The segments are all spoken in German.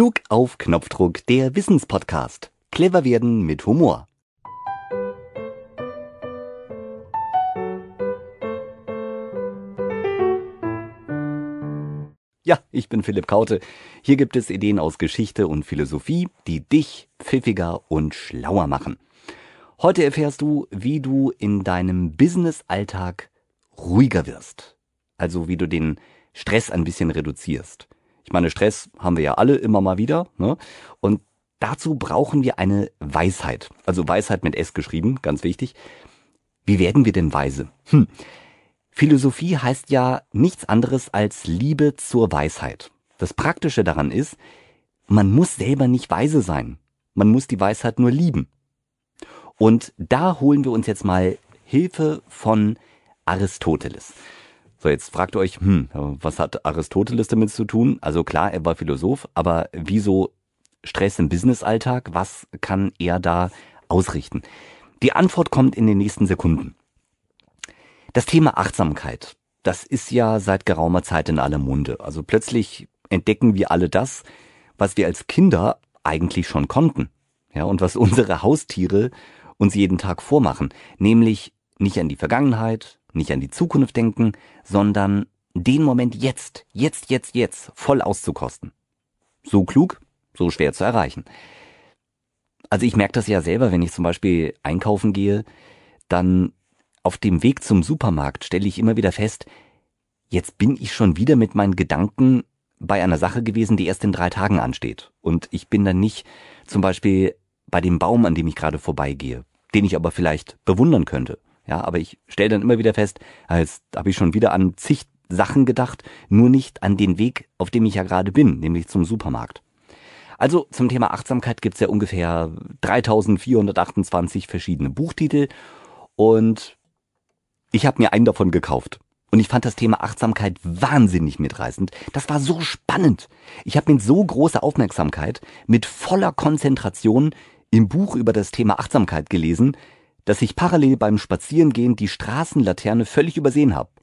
Klug auf Knopfdruck, der Wissenspodcast. Clever werden mit Humor. Ja, ich bin Philipp Kaute. Hier gibt es Ideen aus Geschichte und Philosophie, die dich pfiffiger und schlauer machen. Heute erfährst du, wie du in deinem Business-Alltag ruhiger wirst. Also wie du den Stress ein bisschen reduzierst. Ich meine, Stress haben wir ja alle immer mal wieder, ne? Und dazu brauchen wir eine Weisheit. Also Weisheit mit S geschrieben, ganz wichtig. Wie werden wir denn weise? Philosophie heißt ja nichts anderes als Liebe zur Weisheit. Das Praktische daran ist, man muss selber nicht weise sein. Man muss die Weisheit nur lieben. Und da holen wir uns jetzt mal Hilfe von Aristoteles. So, jetzt fragt ihr euch, was hat Aristoteles damit zu tun? Also klar, er war Philosoph, aber wieso Stress im Business-Alltag? Was kann er da ausrichten? Die Antwort kommt in den nächsten Sekunden. Das Thema Achtsamkeit, das ist ja seit geraumer Zeit in aller Munde. Also plötzlich entdecken wir alle das, was wir als Kinder eigentlich schon konnten. Ja, und was unsere Haustiere uns jeden Tag vormachen. Nämlich nicht an die Vergangenheit, nicht an die Zukunft denken, sondern den Moment jetzt voll auszukosten. So klug, so schwer zu erreichen. Also ich merke das ja selber, wenn ich zum Beispiel einkaufen gehe, dann auf dem Weg zum Supermarkt stelle ich immer wieder fest, jetzt bin ich schon wieder mit meinen Gedanken bei einer Sache gewesen, die erst in 3 Tagen ansteht. Und ich bin dann nicht zum Beispiel bei dem Baum, an dem ich gerade vorbeigehe, den ich aber vielleicht bewundern könnte. Ja, aber ich stelle dann immer wieder fest, jetzt habe ich schon wieder an zig Sachen gedacht, nur nicht an den Weg, auf dem ich ja gerade bin, nämlich zum Supermarkt. Also zum Thema Achtsamkeit gibt es ja ungefähr 3428 verschiedene Buchtitel und ich habe mir einen davon gekauft. Und ich fand das Thema Achtsamkeit wahnsinnig mitreißend. Das war so spannend. Ich habe mit so großer Aufmerksamkeit, mit voller Konzentration im Buch über das Thema Achtsamkeit gelesen, dass ich parallel beim Spazierengehen die Straßenlaterne völlig übersehen habe.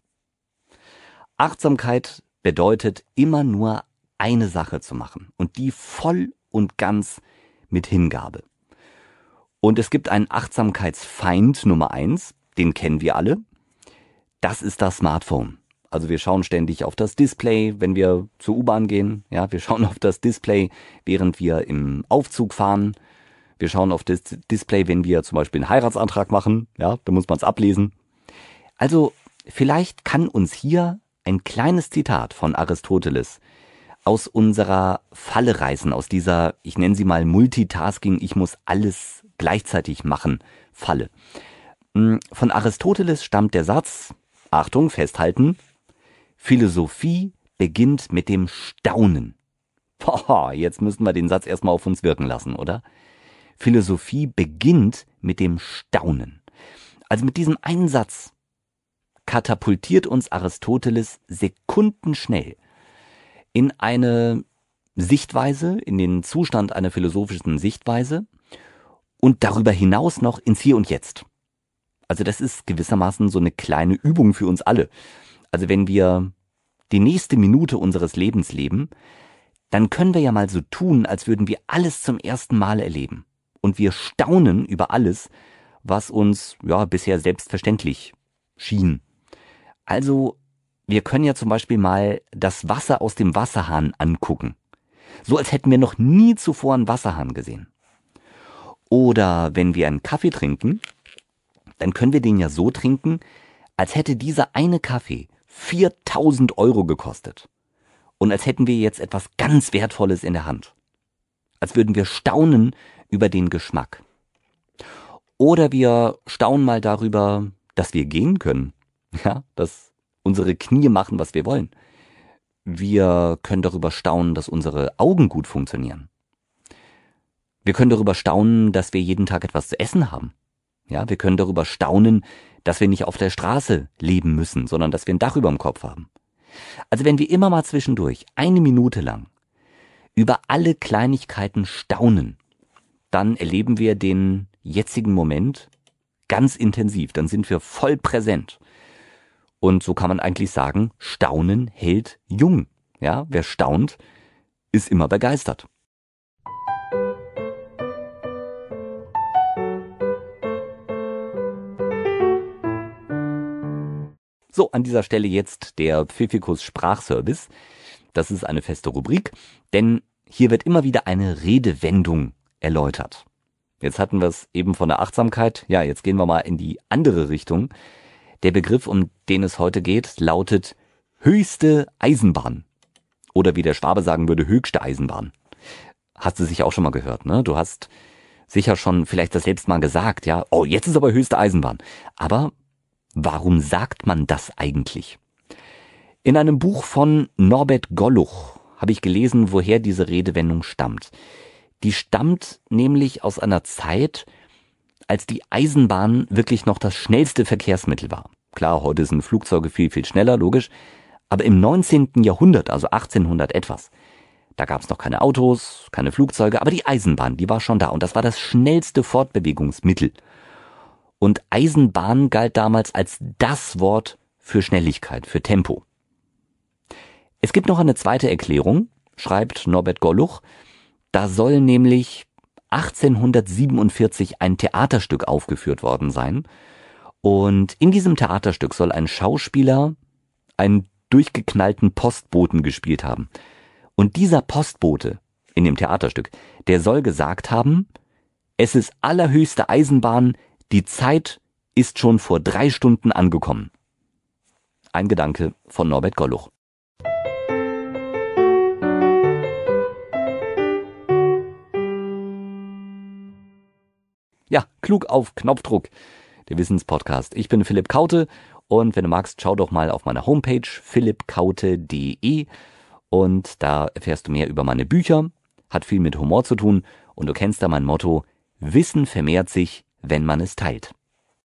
Achtsamkeit bedeutet immer nur eine Sache zu machen und die voll und ganz mit Hingabe. Und es gibt einen Achtsamkeitsfeind Nummer 1, den kennen wir alle. Das ist das Smartphone. Also wir schauen ständig auf das Display, wenn wir zur U-Bahn gehen. Ja, wir schauen auf das Display, während wir im Aufzug fahren. Wir schauen auf das Display, wenn wir zum Beispiel einen Heiratsantrag machen. Ja, da muss man es ablesen. Also vielleicht kann uns hier ein kleines Zitat von Aristoteles aus unserer Falle reißen, aus dieser, ich nenne sie mal Multitasking, ich muss alles gleichzeitig machen, Falle. Von Aristoteles stammt der Satz, Achtung, festhalten, Philosophie beginnt mit dem Staunen. Boah, jetzt müssen wir den Satz erstmal auf uns wirken lassen, oder? Philosophie beginnt mit dem Staunen. Also mit diesem einen Satz katapultiert uns Aristoteles sekundenschnell in eine Sichtweise, in den Zustand einer philosophischen Sichtweise und darüber hinaus noch ins Hier und Jetzt. Also das ist gewissermaßen so eine kleine Übung für uns alle. Also wenn wir die nächste Minute unseres Lebens leben, dann können wir ja mal so tun, als würden wir alles zum ersten Mal erleben. Und wir staunen über alles, was uns bisher selbstverständlich schien. Also wir können ja zum Beispiel mal das Wasser aus dem Wasserhahn angucken. So als hätten wir noch nie zuvor einen Wasserhahn gesehen. Oder wenn wir einen Kaffee trinken, dann können wir den ja so trinken, als hätte dieser eine Kaffee 4.000 € gekostet. Und als hätten wir jetzt etwas ganz Wertvolles in der Hand. Als würden wir staunen über den Geschmack. Oder wir staunen mal darüber, dass wir gehen können. Ja, dass unsere Knie machen, was wir wollen. Wir können darüber staunen, dass unsere Augen gut funktionieren. Wir können darüber staunen, dass wir jeden Tag etwas zu essen haben. Ja, wir können darüber staunen, dass wir nicht auf der Straße leben müssen, sondern dass wir ein Dach über dem Kopf haben. Also wenn wir immer mal zwischendurch 1 Minute lang über alle Kleinigkeiten staunen, dann erleben wir den jetzigen Moment ganz intensiv. Dann sind wir voll präsent. Und so kann man eigentlich sagen, Staunen hält jung. Ja, wer staunt, ist immer begeistert. So, an dieser Stelle jetzt der Pfiffikus Sprachservice. Das ist eine feste Rubrik, denn hier wird immer wieder eine Redewendung erläutert. Jetzt hatten wir es eben von der Achtsamkeit. Ja, jetzt gehen wir mal in die andere Richtung. Der Begriff, um den es heute geht, lautet höchste Eisenbahn. Oder wie der Schwabe sagen würde, höchste Eisenbahn. Hast du sicher auch schon mal gehört, ne? Du hast sicher schon vielleicht das selbst mal gesagt, ja. Oh, jetzt ist aber höchste Eisenbahn. Aber warum sagt man das eigentlich? In einem Buch von Norbert Golluch habe ich gelesen, woher diese Redewendung stammt. Die stammt nämlich aus einer Zeit, als die Eisenbahn wirklich noch das schnellste Verkehrsmittel war. Klar, heute sind Flugzeuge viel, viel schneller, logisch. Aber im 19. Jahrhundert, also 1800 etwas, da gab es noch keine Autos, keine Flugzeuge, aber die Eisenbahn, die war schon da. Und das war das schnellste Fortbewegungsmittel. Und Eisenbahn galt damals als das Wort für Schnelligkeit, für Tempo. Es gibt noch eine zweite Erklärung, schreibt Norbert Golluch. Da soll nämlich 1847 ein Theaterstück aufgeführt worden sein. Und in diesem Theaterstück soll ein Schauspieler einen durchgeknallten Postboten gespielt haben. Und dieser Postbote in dem Theaterstück, der soll gesagt haben, es ist allerhöchste Eisenbahn, die Zeit ist schon vor 3 Stunden angekommen. Ein Gedanke von Norbert Golluch. Ja, klug auf Knopfdruck, der Wissenspodcast. Ich bin Philipp Kaute und wenn du magst, schau doch mal auf meiner Homepage philippkaute.de und da erfährst du mehr über meine Bücher, hat viel mit Humor zu tun und du kennst da mein Motto, Wissen vermehrt sich, wenn man es teilt.